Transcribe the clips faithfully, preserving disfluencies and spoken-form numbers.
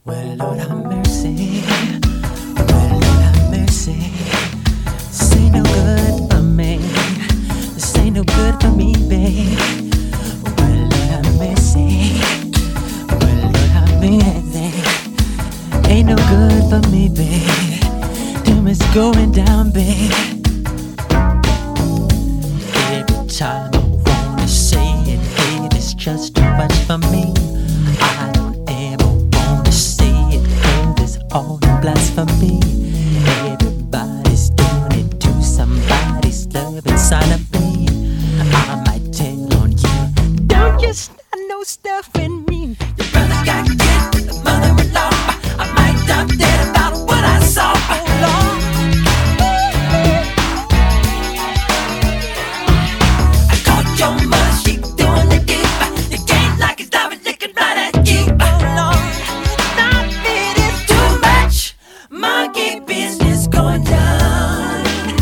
Well, Lord have mercy. Well, Lord have mercy. This ain't no good for me. This ain't no good for me, babe. Well, Lord have mercy. Well, Lord have mercy. Ain't no good for me, babe. Too much going down, babe. Every time I wanna say it, babe, it's just too much for me. I don't ever wanna say it, 'cause it's all blasphemy. Everybody's doing it to somebody's love inside of me. I might tell on you, don't you start no stuff in me. Your brother got kicked with the mother-in-law. I might drop dead about what I saw. Oh Lord, I caught your mother, she doing the deep. The game like it's diving, looking right at you. Oh Lord, stop it, it's too much. Monkey business going down.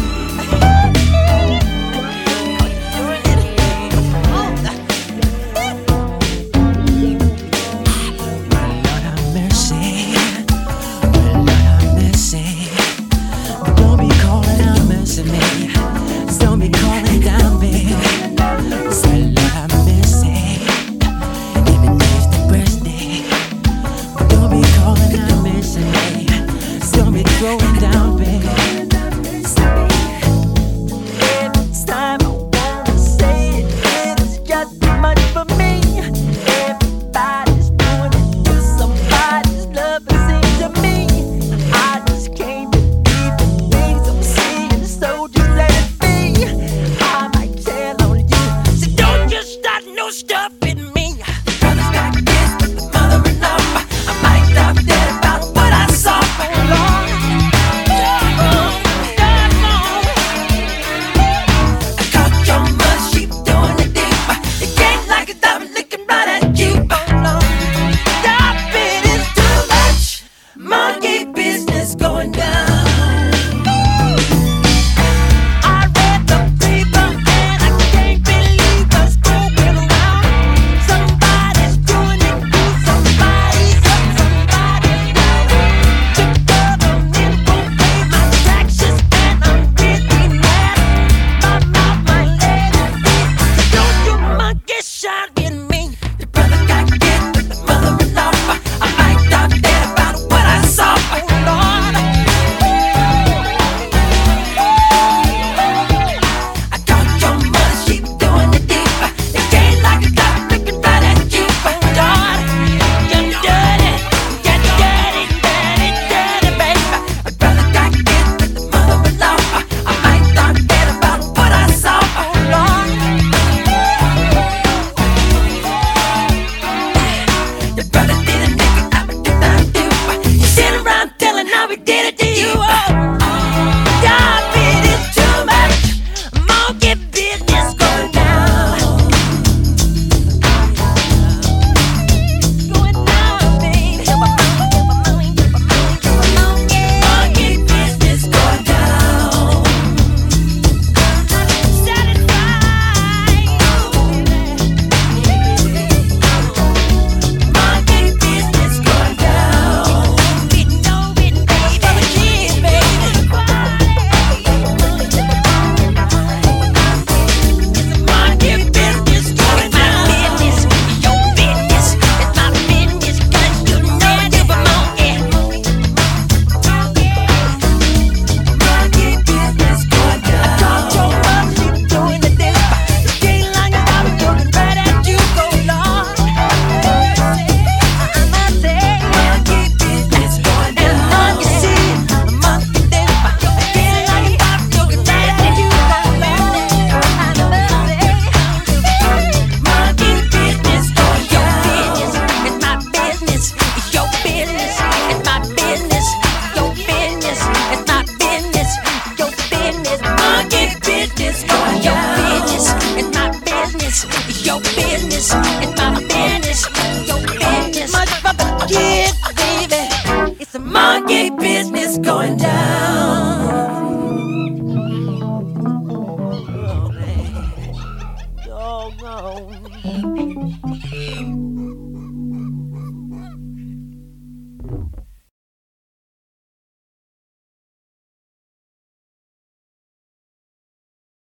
Well, Lord have mercy. Well, Lord have mercy. But don't be calling out mercy me. Don't be calling down, babe. Well, Lord have mercy. Every day's the birthday. But don't be calling out mercy me. Don't be throwing down, babe. Every time I wanna say it, it's just too much for me. Everybody's doing it to somebody's love, it seems to me. I just can't believe the things I'm seeing, so just let it be. I might tell on you, so don't just start no stuff in me. Brothers got kids with the mother-in-law. I might drop dead about what I saw. Oh Lord, come on, come on. I caught your mother, she doing the deep. The game like a diamond, looking right at you. Oh Lord, stop it, it's too much. Monkey business going down. I read the paper and I can't believe what's going around. Somebody's doing it to somebody's up, somebody's down. The government won't pay my taxes and I'm really mad. My mouth might let it be. Don't you monkey shine with me. Your brother got kicked with the mother-in-law. I might drop dead about what I saw. Oh Lord, I caught your mother, she doing the deep. The game like a dog, looking right at you. Oh Lord, you're dirty, you're dirty, dirty, dirty, baby. My brother got kicked with the mother-in-law. I might drop dead about what I saw. Oh Lord, your brother didn't make it, I would do that too. You sit around telling how he did it to you. Oh, God, it is too much. Monkey business going down. Going down, baby. Monkey business going down. Satisfied. Monkey business going down. We know it, baby. For the kids, baby. It's a monkey business going down. Business, your business. It's my business, 'cause you know you're a monkey. Monkey business going down. I caught your mother, she doing the dip. The game like I was looking right at you. Go Lord, I must say, monkey business going down. And monkey see, monkey dip. The game like I was looking right at you. Go Lord, I must say, monkey business going down. It's my business, it's your business. It's my business, your business. It's my business, your business. Monkey business going down. Your business, it's my business. It's your business. It's my business, your business. Much for the kids, baby. It's a monkey business going down. Oh, man. Doggone.